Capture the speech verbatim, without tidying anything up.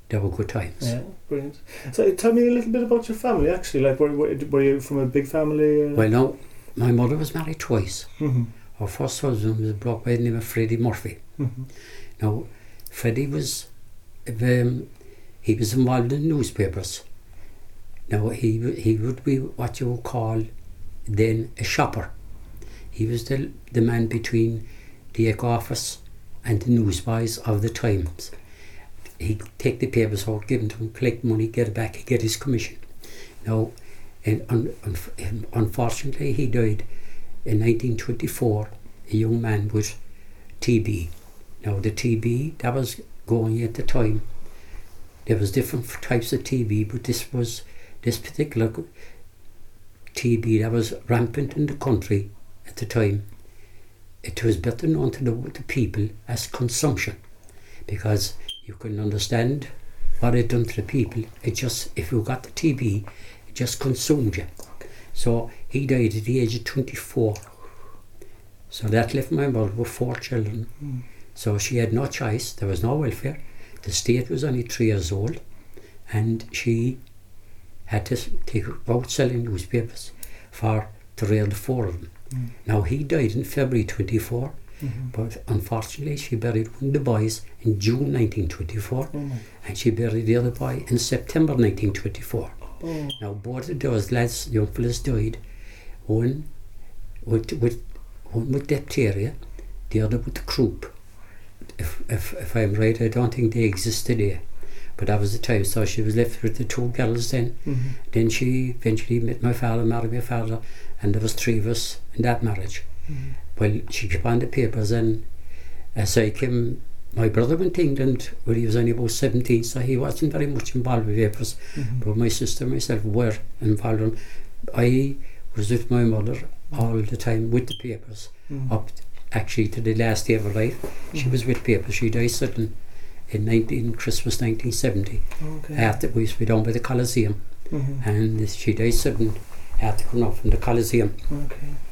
they were good times. Yeah, brilliant. So tell me a little bit about your family, actually. Like, were, were, were you from a big family? Uh? Well, no, my mother was married twice. Mm-hmm. Her first husband was a bloke by the name of Freddie Murphy. Mm-hmm. Now, Freddie was, um, he was involved in newspapers. Now, he he would be what you would call then a shopper. He was the, the man between the Echo office and the newsboys of the Times. He'd take the papers out, give them to him, collect money, get it back, he'd get his commission. Now, and un, un, unfortunately, he died in nineteen twenty-four, a young man with T B. Now, the T B that was going at the time, there was different types of T B, but this was this particular T B that was rampant in the country at the time. It was better known to the, the people as consumption, because you couldn't understand what it done to the people. It just, if you got the T B, it just consumed you. So he died at the age of twenty-four. So that left my mother with four children. Mm. So she had no choice. There was no welfare. The state was only three years old, and she had to take out selling newspapers for to rear the four of them. Mm. Now, he died in February twenty-four, mm-hmm. but unfortunately she buried one of the boys in June nineteen twenty-four, oh and she buried the other boy in September nineteen twenty-four. Oh. Now, both of those lads, young fellas, died. One with, with, one with diphtheria, the other with the croup. If, if, if I'm right, I don't think they exist today. But that was the time, so she was left with the two girls then. Mm-hmm. Then she eventually met my father, married my father, and there was three of us in that marriage. Mm-hmm. Well, she kept on the papers, and as I came, my brother went to England when he was only about seventeen, so he wasn't very much involved with papers. Mm-hmm. But my sister and myself were involved in. I was with my mother all the time with the papers, mm-hmm. up actually to the last day of her life. Mm-hmm. She was with papers. She died suddenly in nineteen Christmas nineteen seventy. Okay. After we used to be down by the Coliseum, mm-hmm. and she died suddenly after coming off from the Coliseum. Okay.